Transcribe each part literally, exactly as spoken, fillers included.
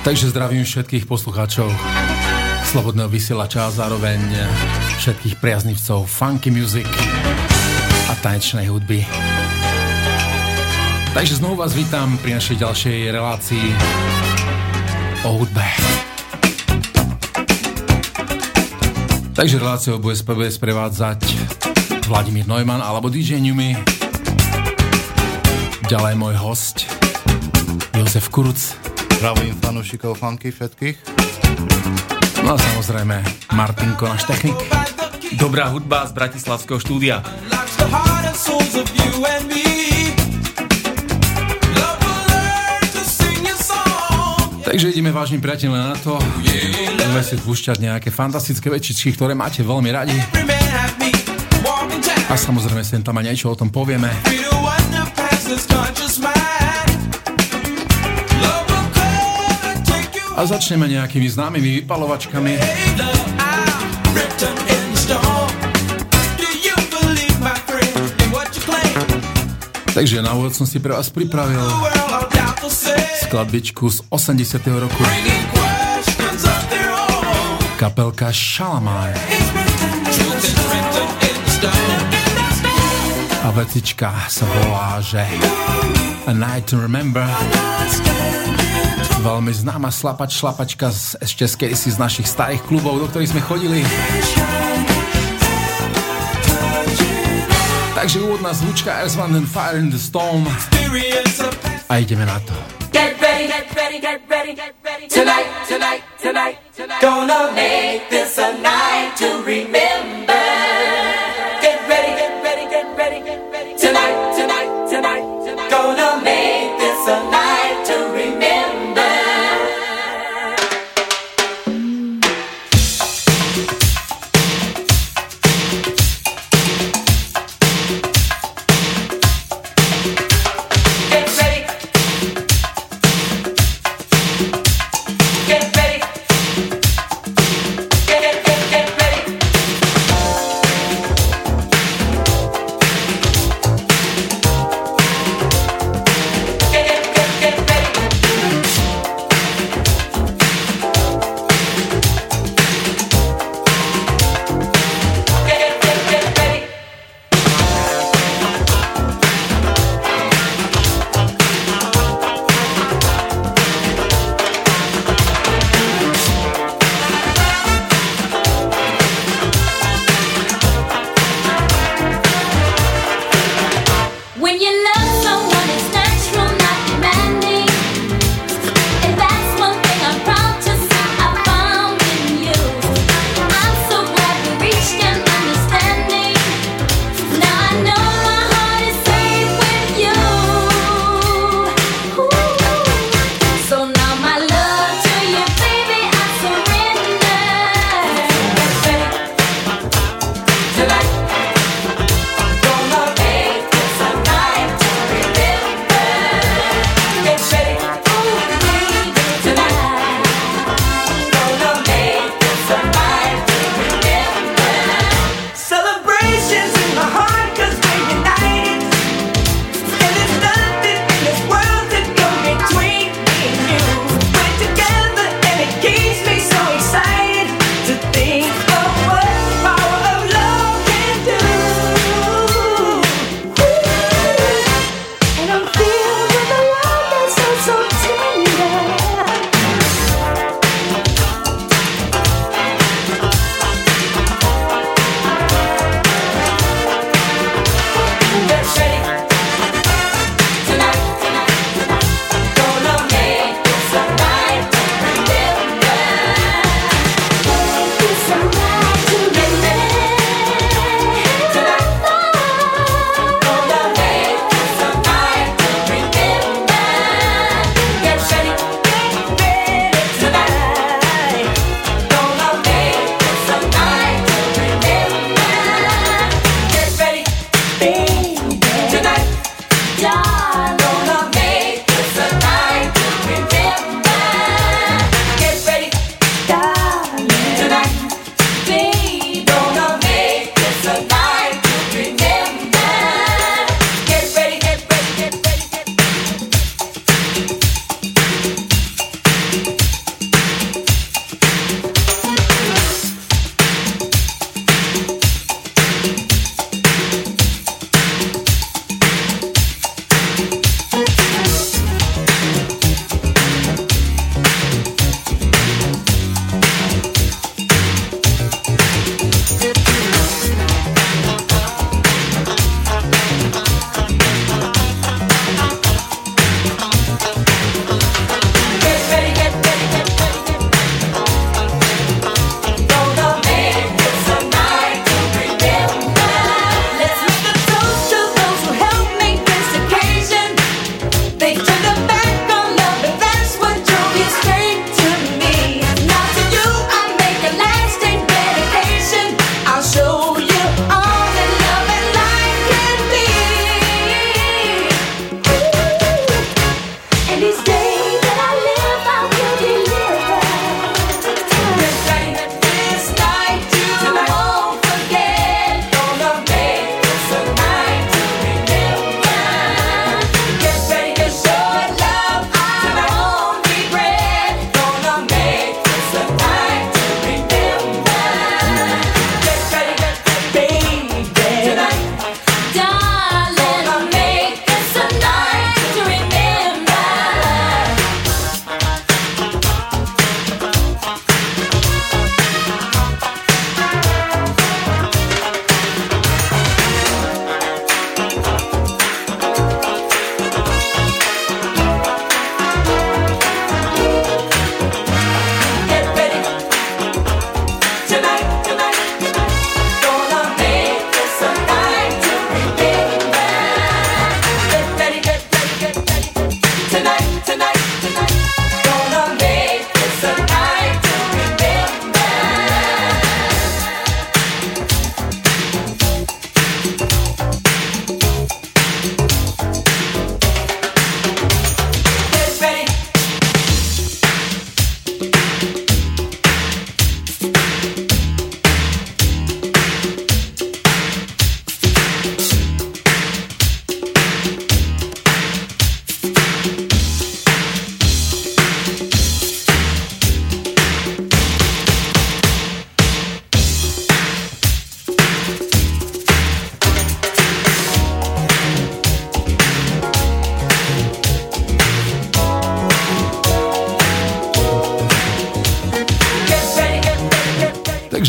Takže zdravím všetkých poslucháčov Slobodného vysielača a zároveň všetkých priaznivcov funky music a tanečnej hudby. Takže znovu vás vítam pri našej ďalšej relácii o hudbe. Takže reláciou bude sprevádzať Vladimír Neumann alebo dý džej Newmy. Ďalej môj host Jozef Kuruc. Zdravím fanúšikov funky všetkých. No a samozrejme Martinko, náš technik. Dobrá hudba z bratislavského štúdia. Takže ideme, vážni priatelia, na to. Budeme si púšťať nejaké fantastické večičky, ktoré máte veľmi radi. A samozrejme sem tam aj niečo o tom povieme. A začneme nejakými známymi vypalovačkami. Takže na úvod som si pre vás pripravil skladbičku z osemdesiateho roku. Kapelka Shalamar. A vecička sa volá, že A Night to Remember. Veľmi známa slapač, šlapačka z, ešte z kedysi z našich starých klubov, do ktorých sme chodili. Takže úvodná zvučka Earth, Wind and Fire in the Storm. A ideme na to. Get ready, get ready, get ready, get ready. Tonight, tonight, tonight, tonight. Gonna make this a night to remember. Get ready, get ready, get ready, get ready. Tonight, tonight, tonight, tonight. Gonna make this a night to remember.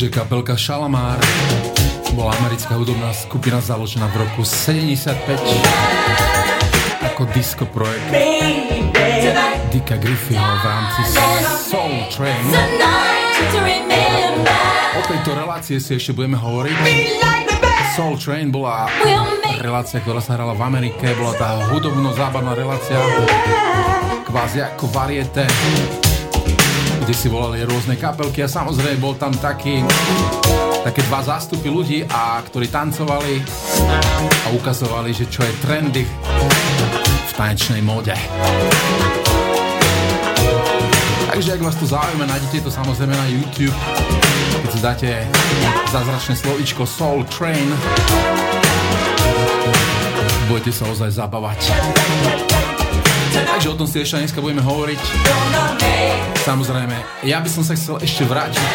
Takže kapelka Shalamar bola americká hudobná skupina založená v roku sedemdesiatpäť ako disco projekt Dicka Griffeyho v rámci Soul Train. O tejto relácie si ešte budeme hovoriť. Soul Train bola relácia, ktorá sa hrala v Amerike, bola tá hudobno-zábavná relácia, kvázi ako variete, kde si volali rôzne kapelky a samozrejme bol tam taký, také dva zástupy ľudí, a ktorí tancovali a ukazovali, že čo je trendy v tanečnej móde. Takže ak vás to zaujíma, nájdete to samozrejme na YouTube, keď si dáte zázračné slovíčko Soul Train, budete sa ozaj zabávať. Takže o tom si ešte dneska budeme hovoriť. Samozrejme, ja by som sa chcel ešte vrátiť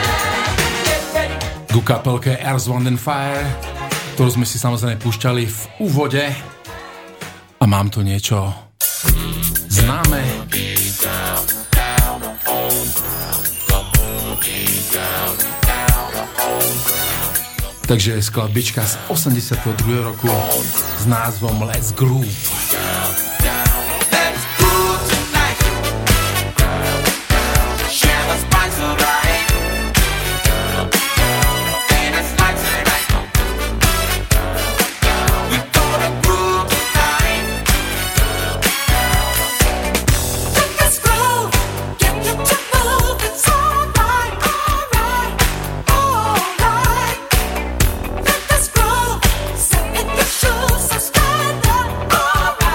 ku kapelke Earth, Wind and Fire, ktorú sme si samozrejme púšťali v úvode, a mám tu niečo známe. Takže skladbička z osemdesiateho druhého roku s názvom Let's Groove. Alright.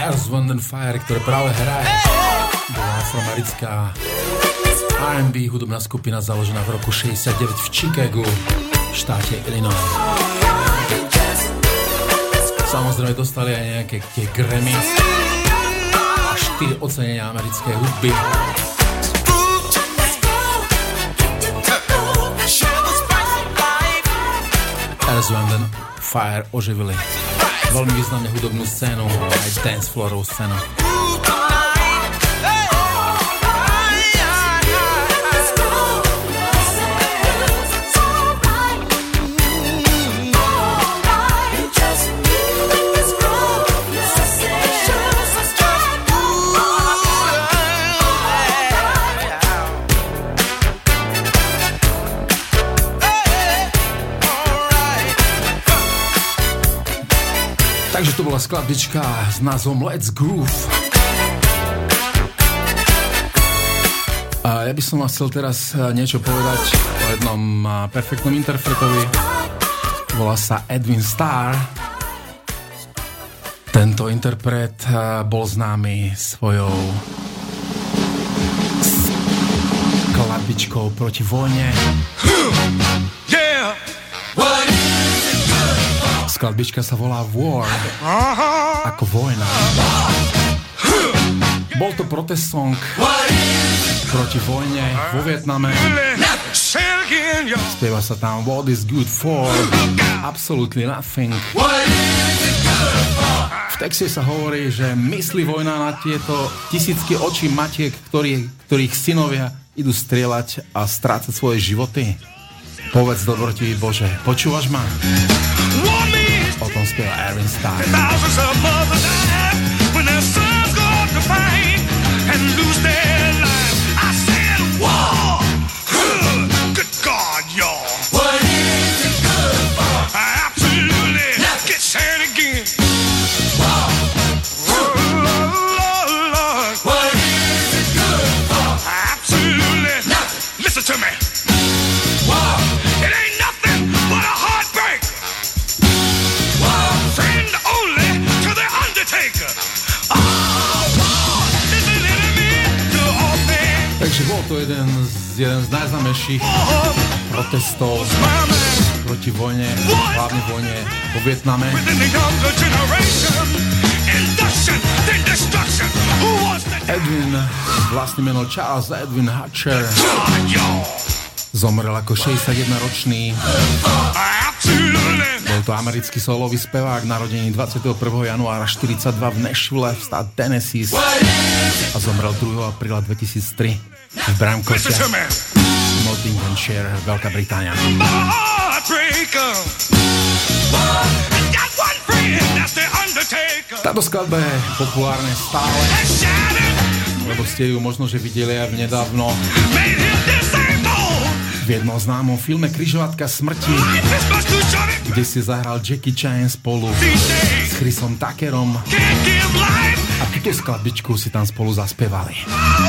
Earth, Wind and Fire, ktoré práve hraje. Bola afroamerická R and B hudobná skupina založená v roku šesťdesiatdeväť v Chicagu, v štáte Illinois. Samozrejme dostali aj nejaké tie Grammy a štyri ocenenia americkej hudby. Earth, Wind and Fire oživili veľmi významne hudobnú scénu, aj dance floorovú scénu. Takže to bola skladbička s názvom Let's Groove. A ja by som vám chcel teraz niečo povedať o jednom perfektnom interpretovi. Volá sa Edwin Starr. Tento interpret bol známy svojou skladbičkou proti vojne. Yeah. Skladbička sa volá War, ako vojna. Bol to protest song proti vojne vo Vietname. Spieva sa tam What is good for? Absolutely nothing. V texte sa hovorí, že myslí vojna na tieto tisícky očí matiek, ktorý, ktorých synovia idú strieľať a strácať svoje životy. Povedz dobrotivý Bože, počúvaš ma? O tom spieva Edwin Starr. Takže bol to jeden z, jeden z najznámejších protestov proti vojne, hlavne vojne vo Vietname. Edwin, vlastne meno Charles Edwin Hatcher, zomrel ako šesťdesiatjedenročný. Bol to americký solový spevák, narodený dvadsiateho prvého januára štyridsaťdva v Nashville v štát Tennessee a zomrel druhého apríla dvetisíctri v Bramcote, Nottinghamshire, Veľká Británia. Táto skladba je populárne stále, lebo ste ju možno, že videli aj nedávno v jednom známom filme Križovatka smrti, kde si zahral Jackie Chan spolu s Chrisom Tuckerom a túto skladbičku si tam spolu zaspievali.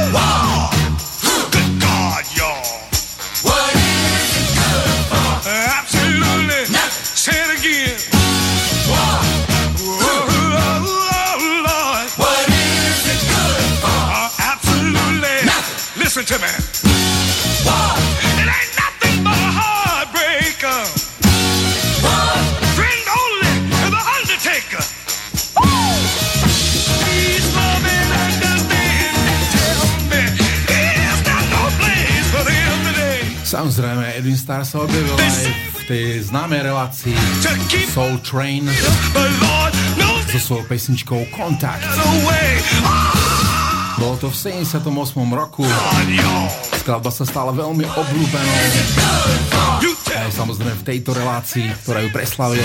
Listen to me. War. It ain't nothing but a heartbreaker. War. Friend only to the undertaker. Please love and understand. Tell me, is there no place for them today? Samozrejme, Edwin Starr sa objavil aj v tej známej relácii Soul Train so svojou pesničkou Kontakt. Bolo to v sedemdesiatom ôsmom roku. Skladba sa stala veľmi obľúbenou. Aj samozrejme v tejto relácii, ktorá ju preslavila.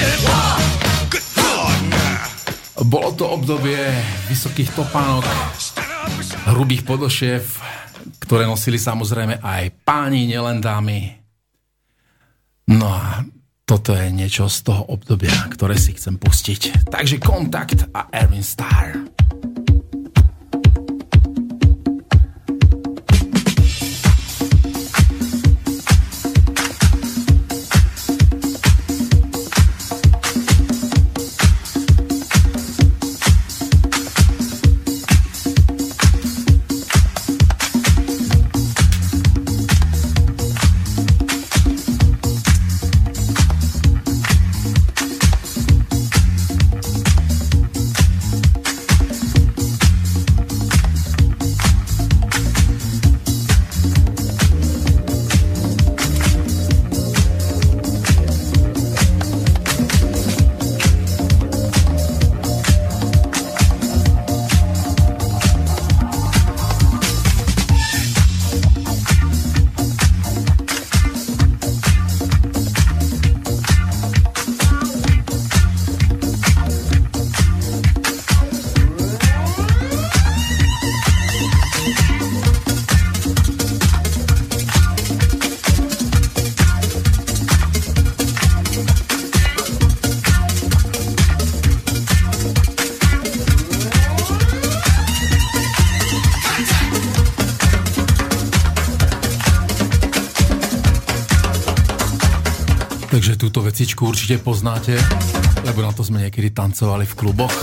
Bolo to obdobie vysokých topánok, hrubých podošiev, ktoré nosili samozrejme aj páni, nielen dámy. No a toto je niečo z toho obdobia, ktoré si chcem pustiť. Takže Kontakt a Edwin Starr. túto vecičku určite poznáte, lebo na to sme niekedy tancovali v kluboch.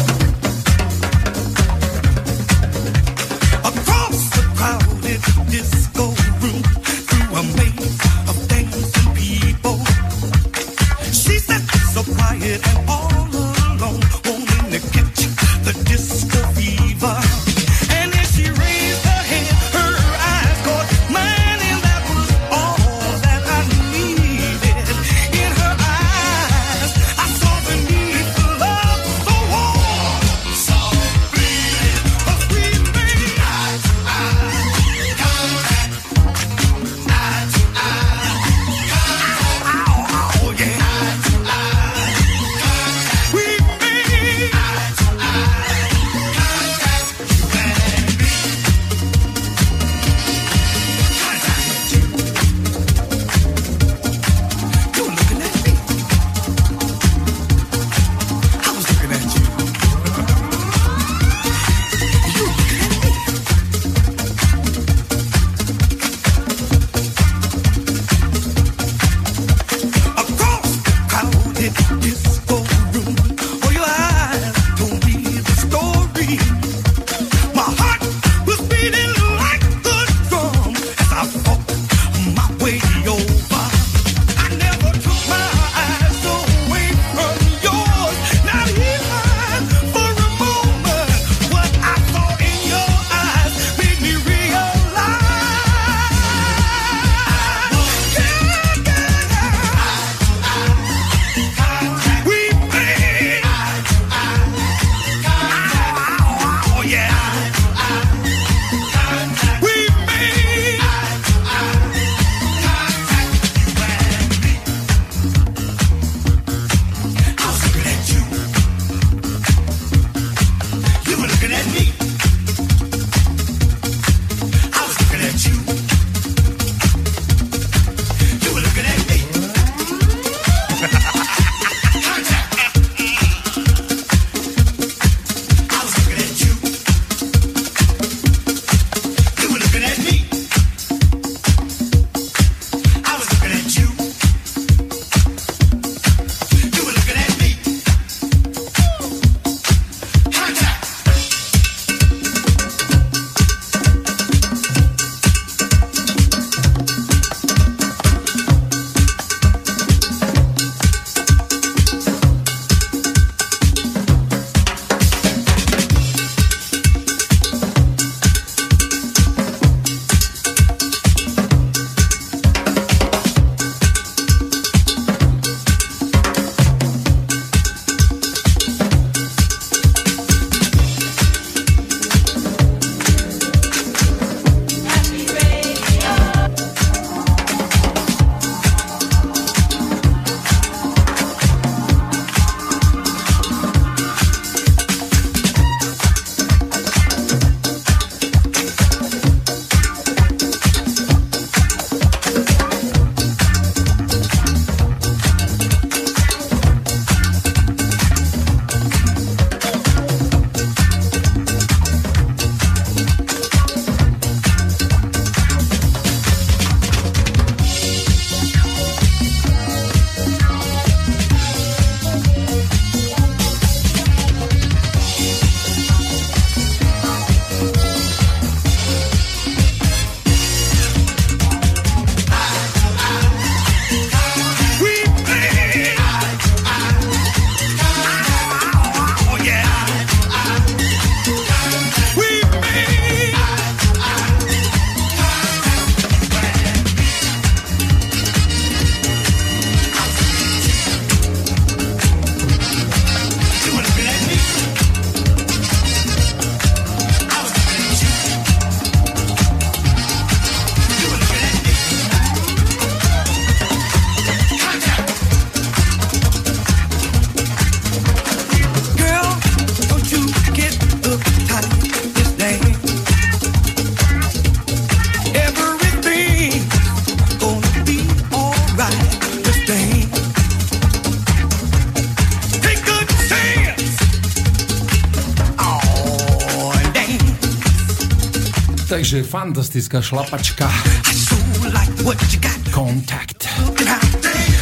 Takže fantastická šlapačka. Contact. A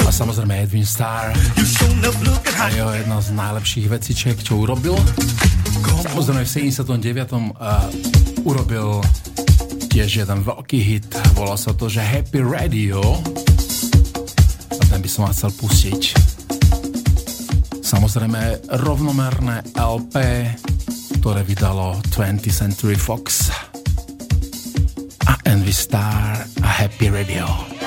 A samozrejme Edwin Starr a jeho jedna z najlepších vecičiek, čo urobil. Samozrejme v sedemdesiatom deviatom Uh, urobil tiež jeden veľký hit, volal sa to, že Happy Radio, a ten by som vám chcel pustiť. Samozrejme rovnomerné el pé, ktoré vydalo twentieth Century Fox, a Edwin Starr a Happy Radio.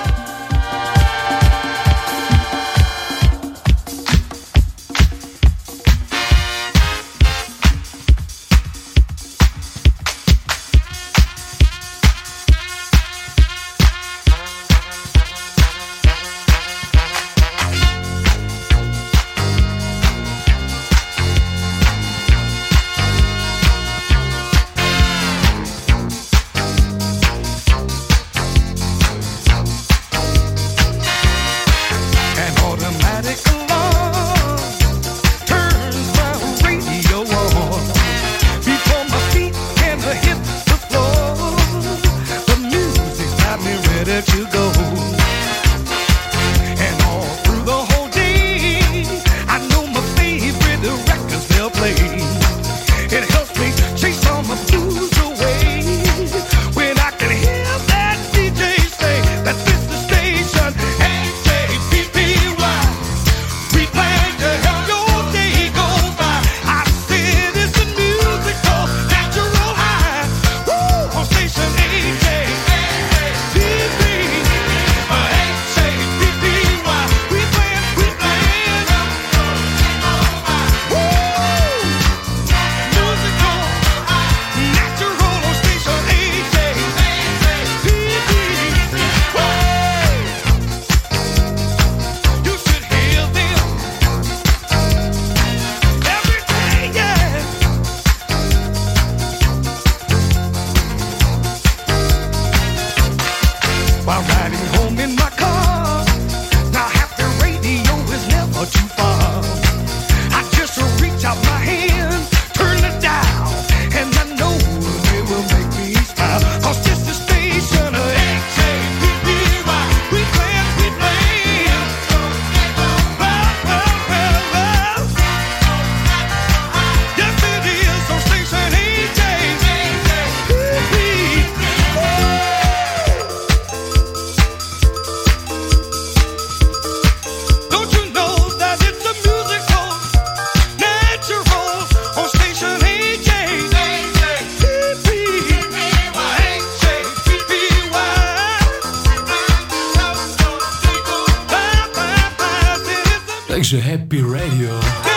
Takže Happy Radio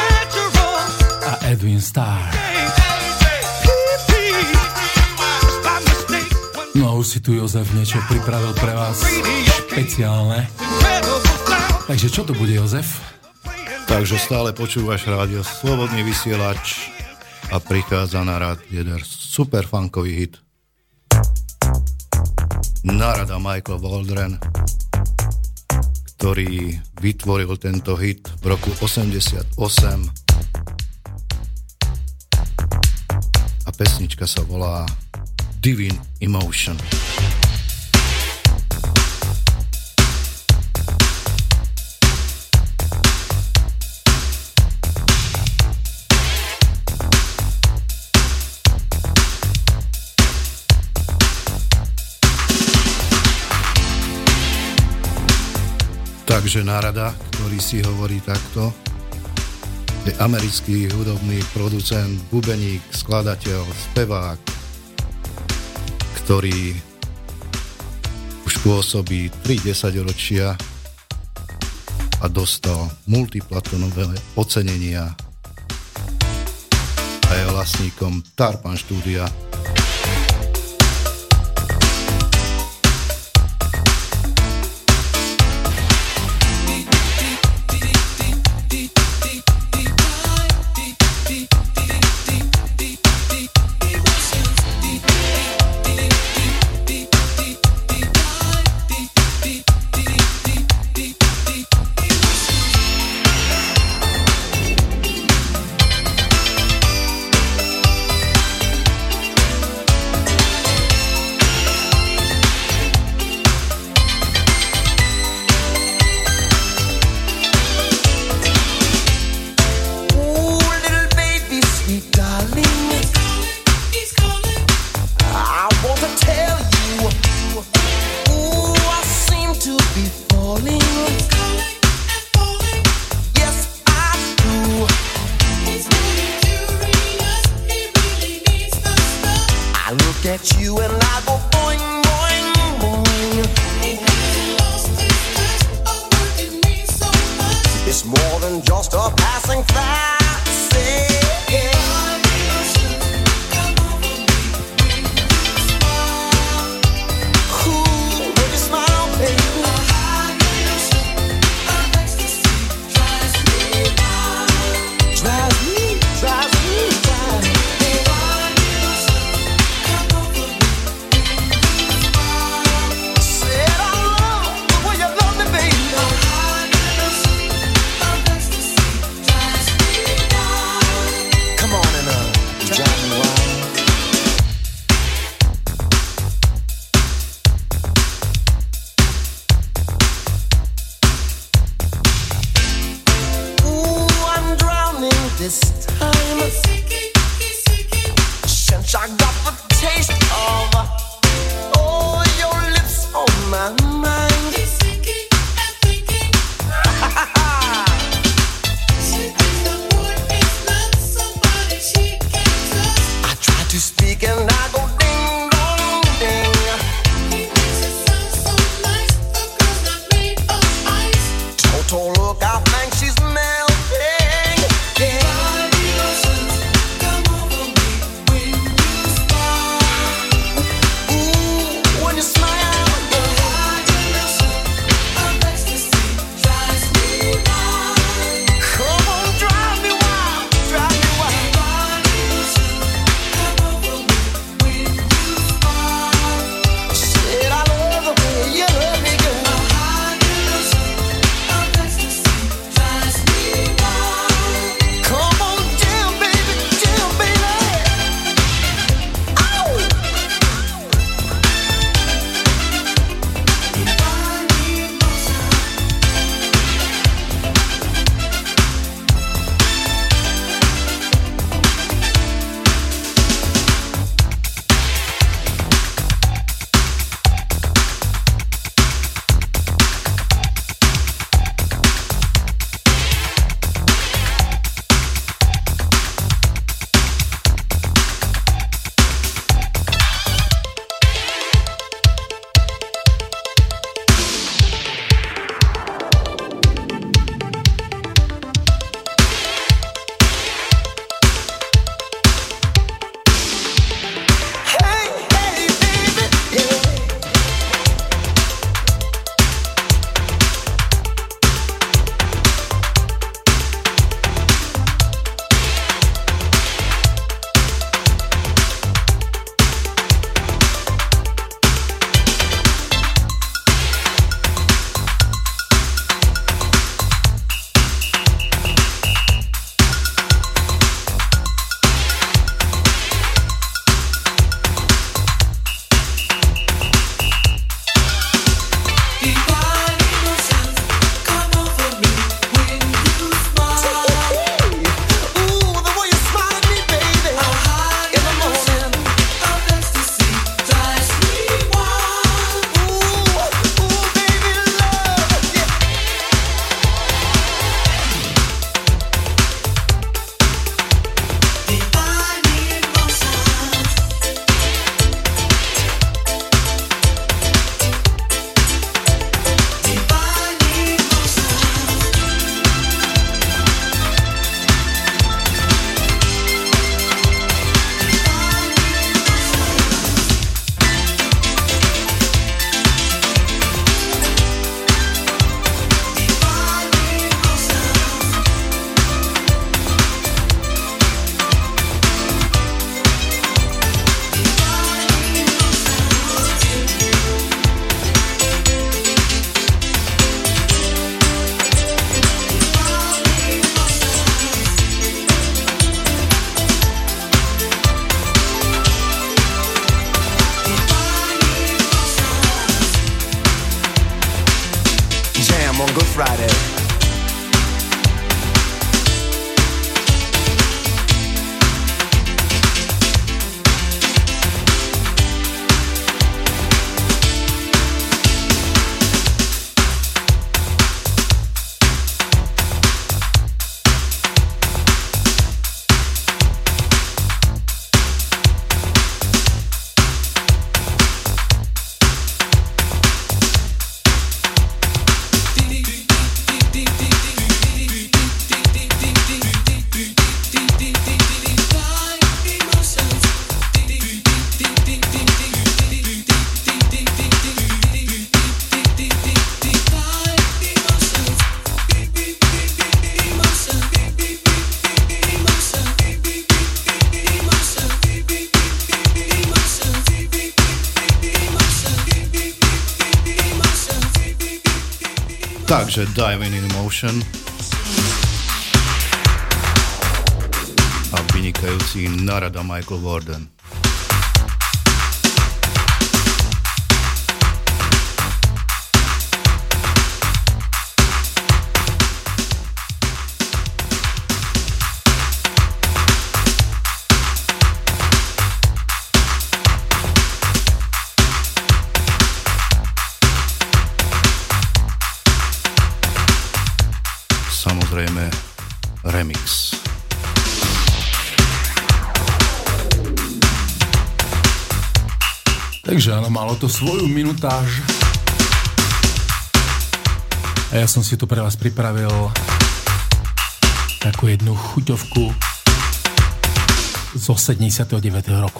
a Edwin Starr. No a už si tu Jozef niečo pripravil pre vás špeciálne. Takže čo to bude, Jozef? Takže stále počúvaš rádio Slobodný vysielač a prichádza na rád jeden super funkový hit. Narada Michael Waldron, ktorý vytvoril tento hit v roku osemdesiatosem a pesnička sa volá Divine Emotion. Takže Narada, ktorý si hovorí takto, je americký hudobný producent, bubeník, skladateľ, spevák, ktorý už pôsobí tri desaťročia a dostal multiplatinové ocenenia a je vlastníkom Tarpan štúdia. met you and I go boing, boing, boing. It's more than just a passing fancy. Ooh, when you smile, baby. Drives me, drives me, drives me. Said I love the way you love me, baby. Come on and Takže Diving in Motion a vynikajúci Narada Michael Warden. Samozrejme remix. Takže áno, malo to svoju minutáž. A ja som si tu pre vás pripravil takú jednu chuťovku zo sedemdesiateho deviateho roku.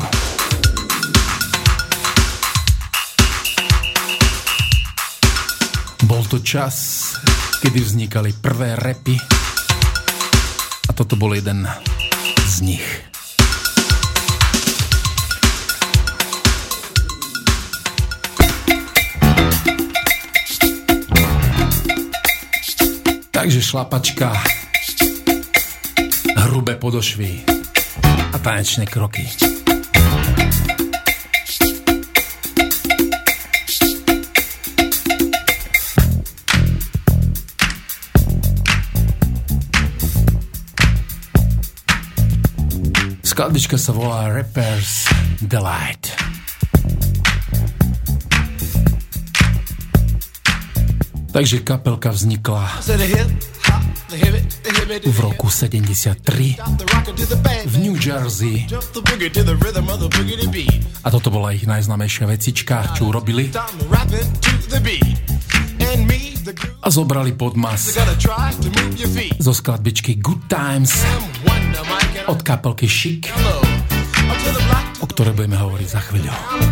Bol to čas, kedy vznikali prvé rapy a toto bol jeden z nich. Takže šlapačka, hrubé podošvy a tanečné kroky. Skladbička sa volá Rapper's Delight. Takže kapelka vznikla v roku sedemdesiattri v New Jersey a toto bola ich najznámejšia vecička, čo urobili a zobrali podmas zo skladbičky Good Times od kapelky Chic, o ktorej budeme hovoriť za chvíľu.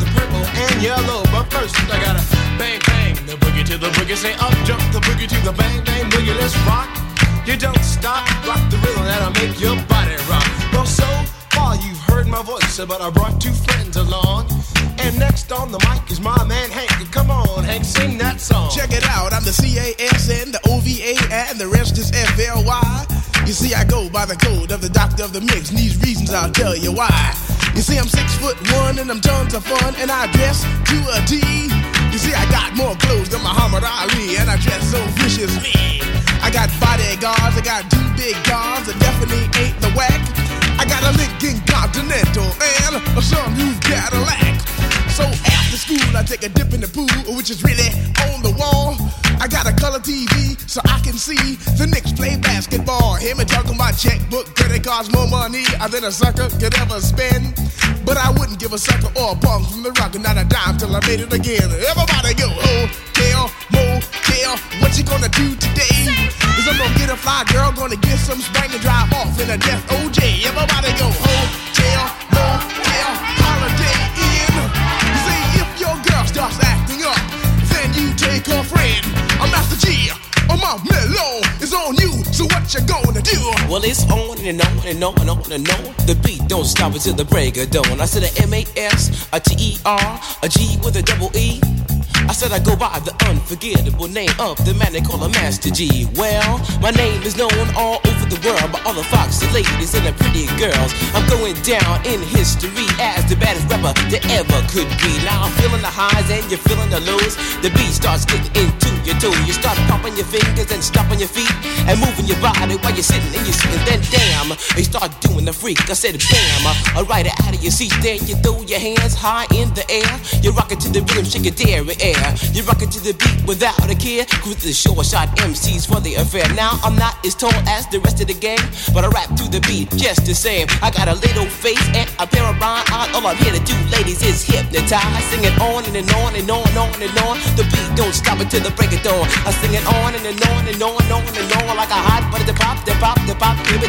The boogie to the boogie, say up jump the boogie to the bang bang boogie, let's rock. You don't stop, rock the rhythm that'll make your body rock. Well, so far you've heard my voice, but I brought two friends along. And next on the mic is my man Hank. Come on, Hank, sing that song. Check it out, I'm the C A S N, the O V A, and the rest is F L Y. You see, I go by the code of the doctor of the mix, and these reasons I'll tell you why. You see, I'm six foot one, and I'm tons of fun, and I dress to a T. You see, I got more clothes than Muhammad Ali, and I dress so viciously. I got bodyguards, I got two big guns, that definitely ain't the whack. I got a Lincoln Continental and a some new Cadillac. So after school, I take a dip in the pool, which is really on the wall. I got a color T V so I can see the Knicks play basketball. Hear me talking about checkbook, credit cards, more money than a sucker could ever spend. But I wouldn't give a sucker or a punk from the rock, not a dime till I made it again. Everybody go, hotel, motel, what you gonna do today? Is I'm gonna get a fly girl, gonna get some spring and drive off in a death O J. Everybody go, hotel, motel, holiday in. You see, if your girl starts acting up, then you take her friend. I'm Master G, I'm my mellow, it's on you, so what you gonna do? Well, it's on and on and on and on and on. The beat don't stop until the break of dawn. I said a M A S, a T E R, a G with a double E. I said I go by the unforgettable name of the man they call a Master G. Well, my name is known all over the world by all the foxy ladies and the pretty girls. I'm going down in history as the baddest rapper that ever could be. Now I'm feeling the highs and you're feeling the lows. The beat starts getting into your toe. You start popping your fingers and stomping your feet and moving your body while you're sitting and you're sitting. Then damn, you start doing the freak. I said bam, I ride it out of your seat. Then you throw your hands high in the air. You rock it to the rhythm, shake your dairy air. You rock it to the beat without a care. Cruise the short shot M Cs for the affair. Now I'm not as tall as the rest of the gang, but I rap to the beat just the same. I got a little face and a pair of rhyme eyes. All I'm here to do, ladies, is hypnotize. I sing it on and, and on and on and on and on. The beat don't stop until the break of dawn. I sing it on and, and on and on and on and on like a hot butter. The pop, the pop, the pop, give it, give it, pop.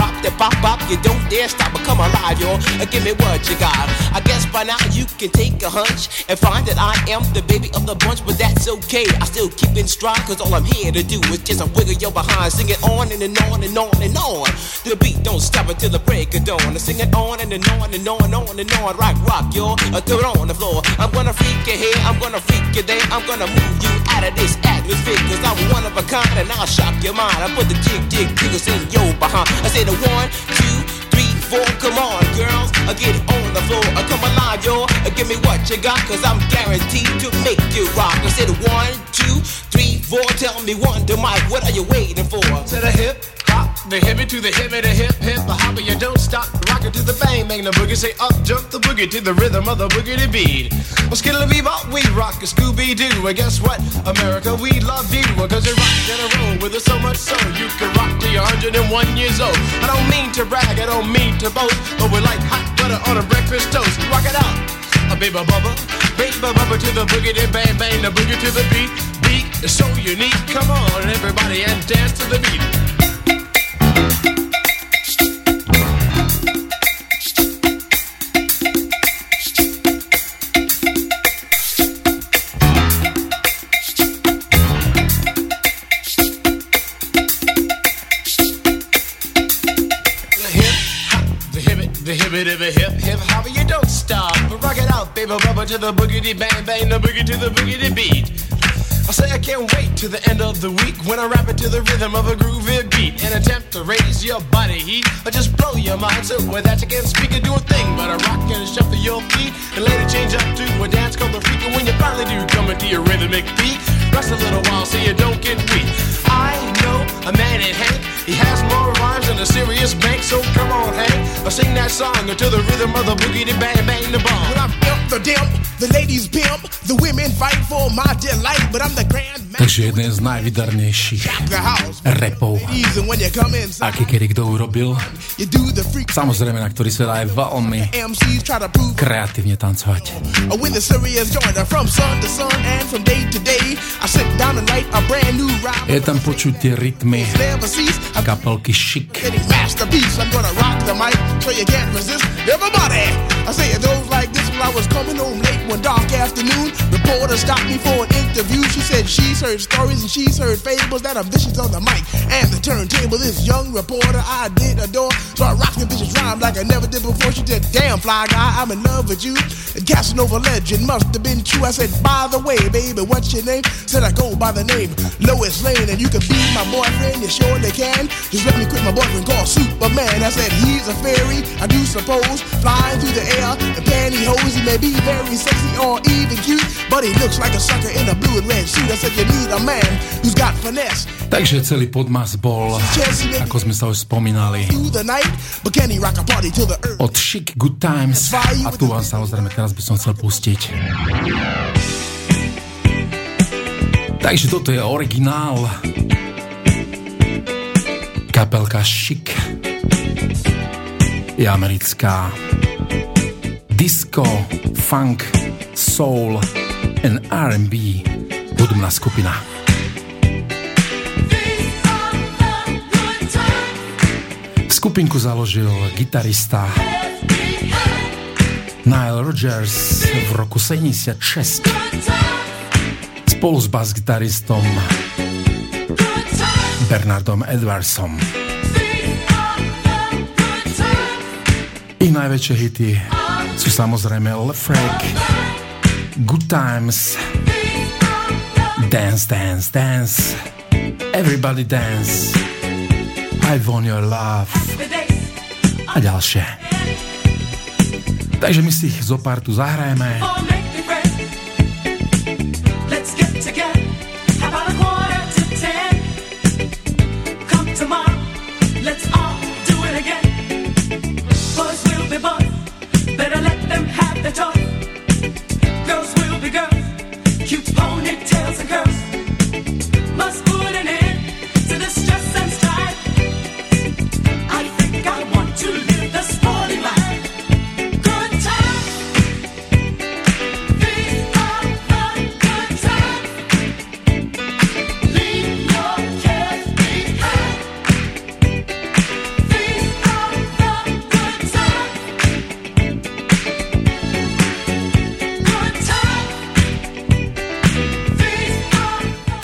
pop, that pop, pop. You don't dare stop or come alive, yo. Uh, give me what you got. I guess by now you can take a hunch and find that I am the baby of the bunch, but that's okay. I still keep in stride, cause all I'm here to do is just a wiggle your behind. Sing it on and, and on and on and on. The beat don't stop until the break of dawn. I sing it on and, and on and on and on and on. Rock, rock, yo. Uh, throw it on the floor. I'm gonna freak you here, I'm gonna freak you there. I'm gonna move you out of this atmosphere, cause I'm one of a kind and I'll shock your mind. I put the jig, jig, jiggles in your behind. I say the one, two, three, four. Come on, girls, I get it on the floor. I come alive, yo. I give me what you got, cause I'm guaranteed to make you rock. I say the one, two, three, four. Tell me one to Mike, what are you waiting for? To the hip, hop, the hippie to the hippie, the hip, hip, the hopper, you don't stop. Rock it to the bang, bang the boogie. Say up, jump the boogie to the rhythm of the boogie beat. Well, skittle bebop, we rock a Scooby-Doo. And guess what? America, we love you. Cause you rock in a row with us so much so you can rock till you're one hundred and one years old. I don't mean to brag, I don't mean to boast, but we're like hot butter on a breakfast toast. Rock it out, a baby bubba, baby bubba to the boogie, bang, bang the boogie to the beat. Beat is so unique. Come on, everybody, and dance to the beat. The hippie to the hip, hip hopper, you don't stop. But rock it out, baby, bubba to the boogity bang, bang the boogie to the boogity beat. I say I can't wait to the end of the week when I rap it to the rhythm of a groovy beat. An attempt to raise your body heat or just blow your mind. So with that you can't speak or do a thing but a rock and shuffle your feet and later change up to a dance called the freak. And when you finally do come into your rhythmic beat, rest a little while so you don't get weak. I know a man named Hank, he has more rhymes than a serious bank. So come on, Hank, I'll sing that song to the rhythm of the boogie to bang bang the bomb. When I'm imp the dimp, the ladies pimp, the women fight for my delight, but I'm the grand master. Takže jeden z najvydarnejších rapov, aký kedy kto urobil. Samozrejme, na ktorý sa dá aj veľmi kreatívne tancovať. Je tam počuť tie rytmy kapelky Chic. I say it goes like this. When I was coming home late one dark afternoon, reporter stopped me for an interview. She said she's heard stories and she's heard fables that are vicious on the mic and the turntable. This young reporter I did adore, so I rocked the vicious rhyme like I never did before. She said, damn fly guy, I'm in love with you. And Casanova legend must have been true. I said, by the way, baby, what's your name? Said I go by the name Lois Lane, and you can be my boyfriend, you surely can. Just let me quit my boyfriend called Superman. I said, he's a fairy, I do suppose, flying through the air in pantyhose. He may be very sexy or even cute, but he looks like a sucker in a blue and red suit. I said, you need a man who's got finesse. Takže celý podmas bol, ako sme sa už spomínali, od Chic Good Times, a tu vám samozrejme teraz by som chcel pustiť. Takže toto je originál, kapelka Chic, je americká disco, funk, soul and R and B hudobná skupina. Skupinku založil gitarista Nile Rodgers v roku sedemdesiatšesť spolu s basgitaristom Bernardom Edwardsom. Ich najväčšie hity sú samozrejme Le Freak, Good Times, Dance, Dance, Dance, Everybody Dance, I Want Your Love a ďalšie. Takže my si ich zo pár tu zahrajeme.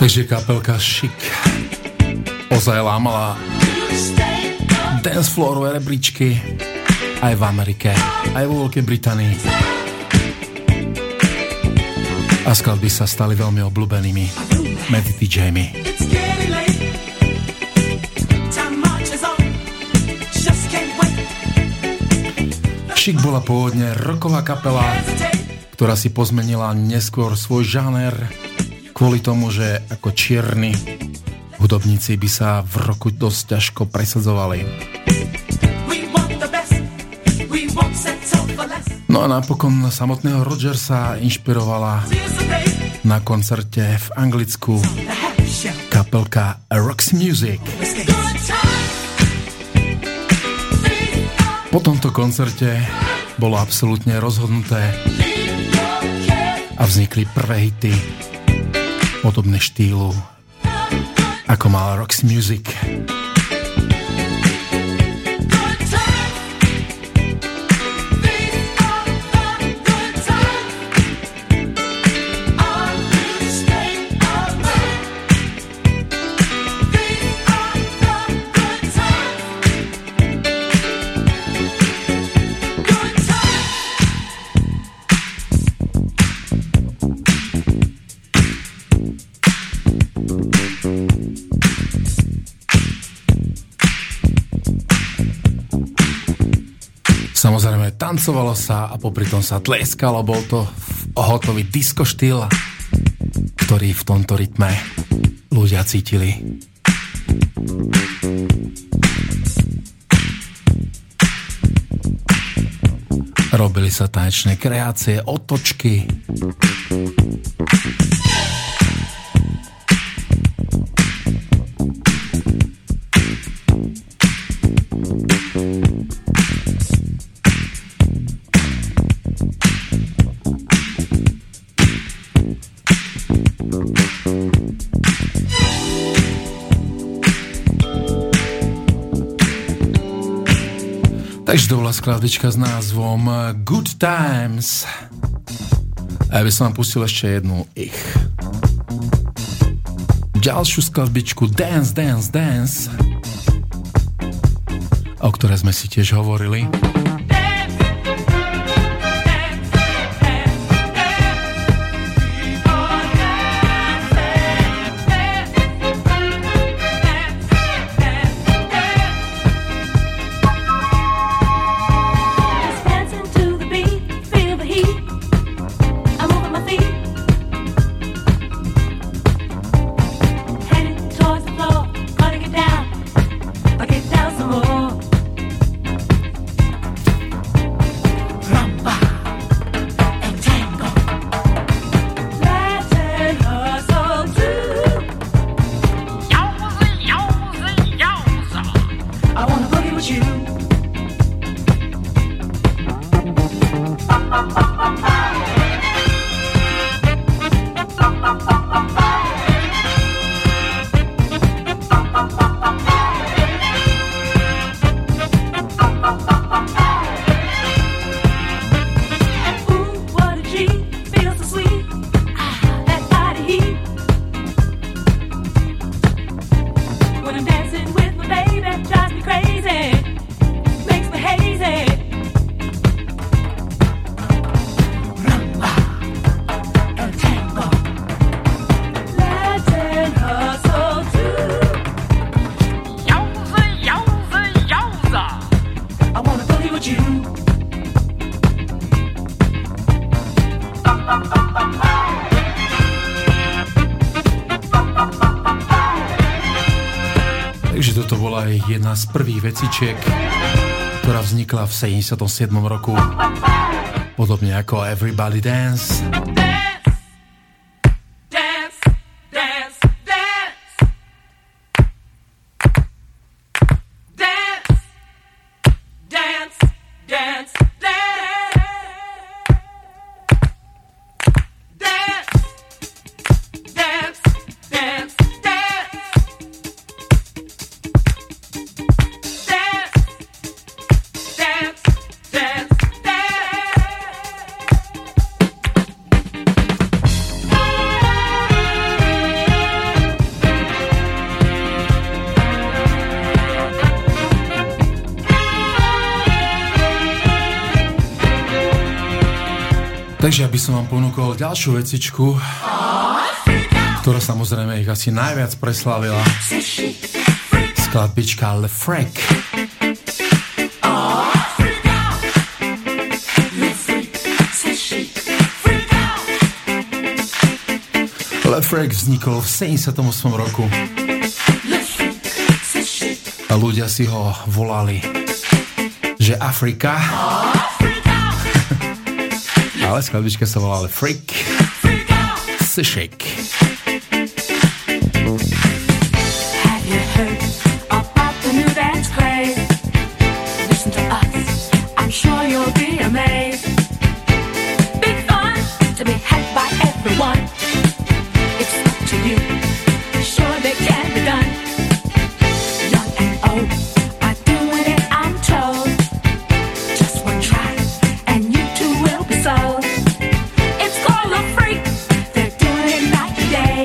Takže kapelka Chic ozaj lámala dancefloorové rebríčky aj v Amerike, aj vo Veľkej Británii. A skladby sa stali veľmi obľúbenými medzi dí džejmi. Chic bola pôvodne rocková kapela, ktorá si pozmenila neskôr svoj žáner kvôli tomu, že ako čierni hudobníci by sa v roku dosť ťažko presadzovali. No a napokon samotného Rogersa inšpirovala na koncerte v Anglicku kapelka Roxy Music. Po tomto koncerte bolo absolútne rozhodnuté a vznikli prvé hity podobné štýlu ako mal Roxy Music. Samozrejme, tancovalo sa a popri tom sa tleskalo. Bol to hotový disco štýl, ktorý v tomto rytme ľudia cítili. Robili sa tanečné kreácie, otočky. Takže to bola skladbička s názvom Good Times. A ja by som vám pustil ešte jednu ich. Ďalšiu skladbičku Dance, Dance, Dance, o ktorej sme si tiež hovorili. Jedna z prvých vecičiek, ktorá vznikla v sedemdesiatom siedmom roku, podobne ako Everybody Dance. Takže aby som vám ponúkol ďalšiu vecičku, ktorá samozrejme ich asi najviac preslávila. Skladbička Le Freak. Le Freak vznikol v sedemdesiatom ôsmom roku. A ľudia si ho volali, že Afrika. Ale skladbička sa volá Le Freak. Se shake. Have you heard about the new dance craze? Listen to us, I'm sure you'll be amazed. Big fun to be had by everyone. It's up to you, sure they can be done. Young and old are doing it, I'm told. Just one try and you too will be sold. It's called a freak, they're doing it night and day.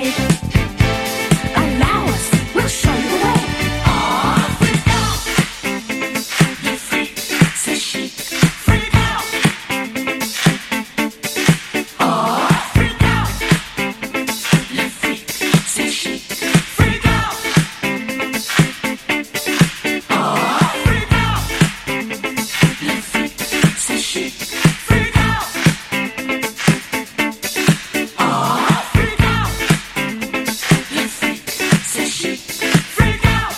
Allow us, we'll show you the way. Aw, freak out. The freak, c'est chic. Freak out. Aw, freak out. Le freak, c'est chic. Freak out. Aw, freak out. Le freak, c'est chic. Freak out. Aw, freak out. Le freak, c'est chic. Freak out.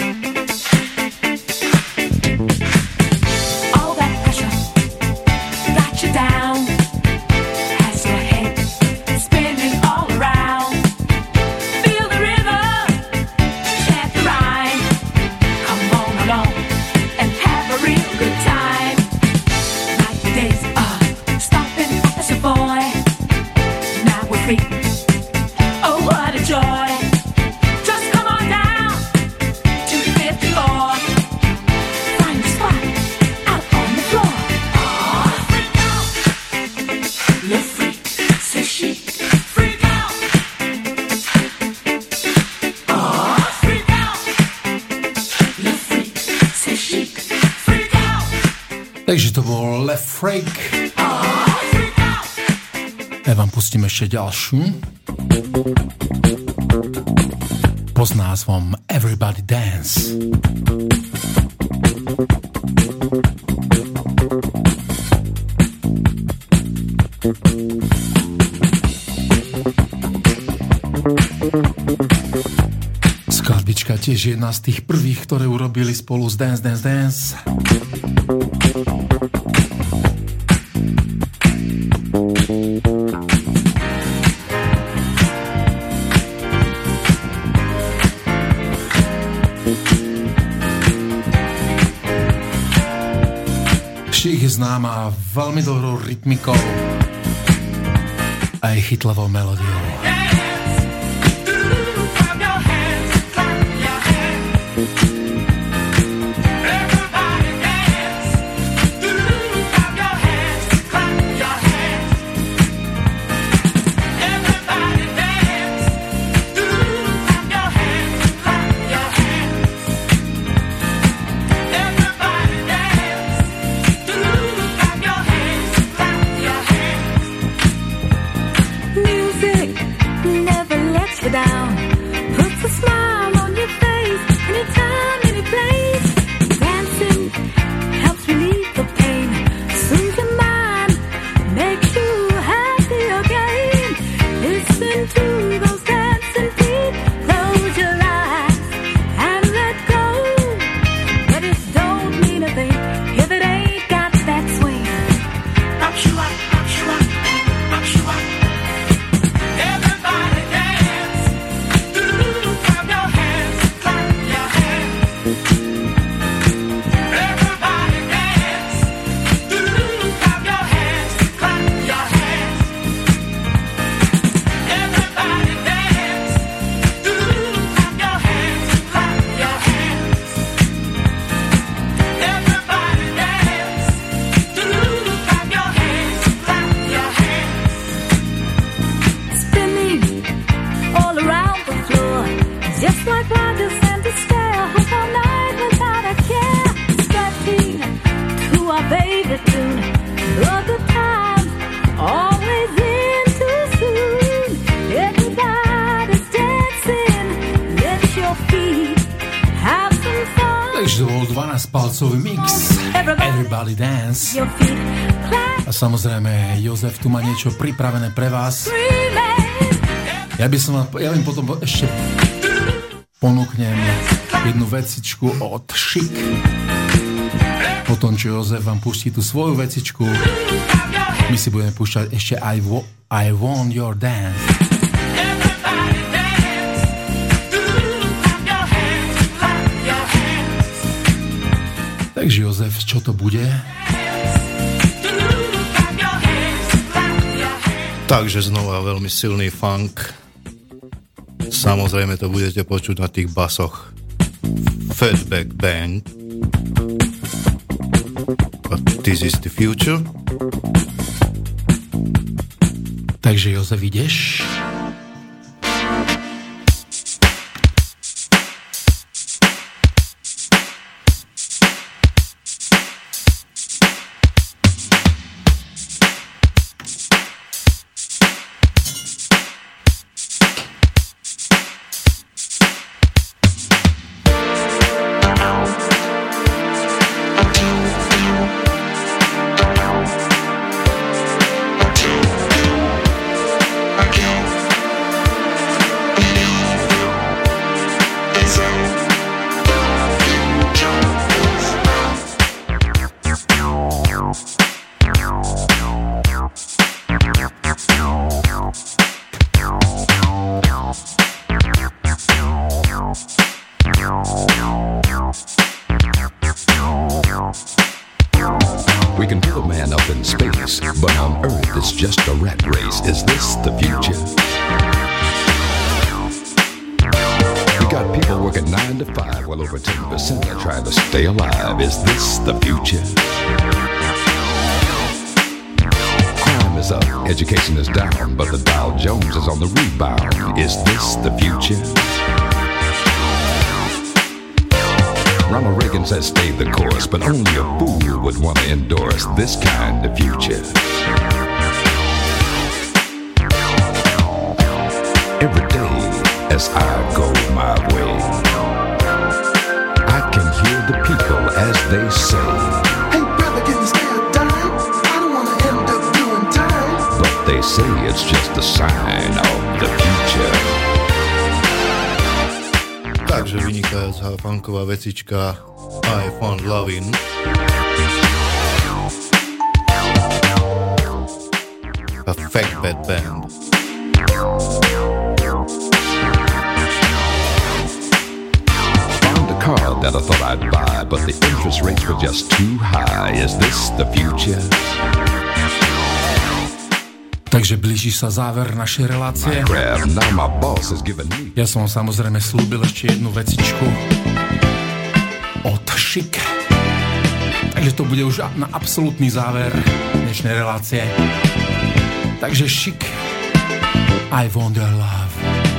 All that pressure got you down. Has your head spinning all around. Feel the rhythm, chant the rhyme. Come on along and have a real good time. Like the days of stopping as a boy. Now we're free. Oh, what a joy. Just come on down to the fifth floor. Find a spot out on the floor. Aw, freak out. Le freak, c'est chic. Freak out. Aw, freak out. Le freak, c'est chic. Freak out. Takže to bol Le Freak. Aw, freak out. Ja vám pustím ešte ďalšiu. Pod názvom Everybody Dance. Skladbička tiež jedna z tých prvých, ktoré urobili spolu s Dance Dance Dance. Šich je známa veľmi dobrou rytmikou a aj chytlavou melódiou. Music bol dvanásťpalcový mix Everybody Dance. A samozrejme, Jozef tu má niečo pripravené pre vás. Ja by som ja vám potom ešte ponúknem jednu vecičku od Chic. Potom, čo Jozef vám pustí tú svoju vecičku, my si budeme púšťať ešte I, wo- I Want Your Dance. Takže Jozef, čo to bude? Takže znova veľmi silný funk. Samozrejme to budete počuť na tých basoch. Fatback Band. But this is the future. Takže Jozef, ideš? Education is down, but the Dow Jones is on the rebound. Is this the future? Ronald Reagan says stay the course, but only a fool would want to endorse this kind of future. Every day as I go my way, I can hear the people as they say, Hey brother, can you stay a dime? I don't wanna end up doing time. but they say it's just a sign of the future. Takže vynikajúca funková vecička I Found Lovin'. A Fatback Band. Found a car that I thought I'd buy, but the interest rates were just too high. Is this the future? Takže blíži sa záver našej relácie. Crap, now my boss has given me. Ja som vám samozrejme slúbil ešte jednu vecičku od Chic. Takže to bude už na absolútny záver dnešnej relácie. Takže Chic, I Want Your Love.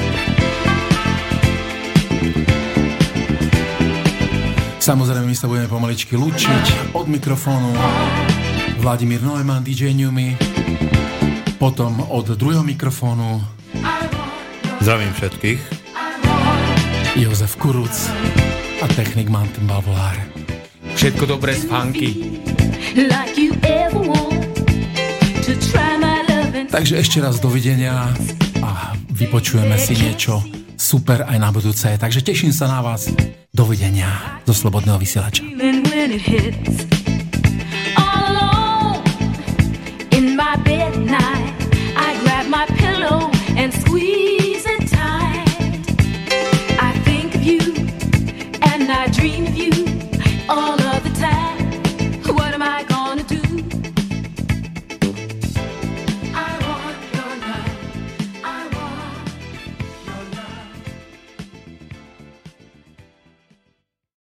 Samozrejme, my sa budeme pomaličky lúčiť. Od mikrofónu Vladimír Neumann, dý džej Newmy. Potom od druhého mikrofónu Zdravím všetkých. Jozef Kuruc a technik Martin Balvolár. Všetko dobré z funky. Takže ešte raz dovidenia a vypočujeme si niečo super aj na budúce. Takže teším sa na vás. Dovidenia zo Slobodného vysielača. All alone in my bed night.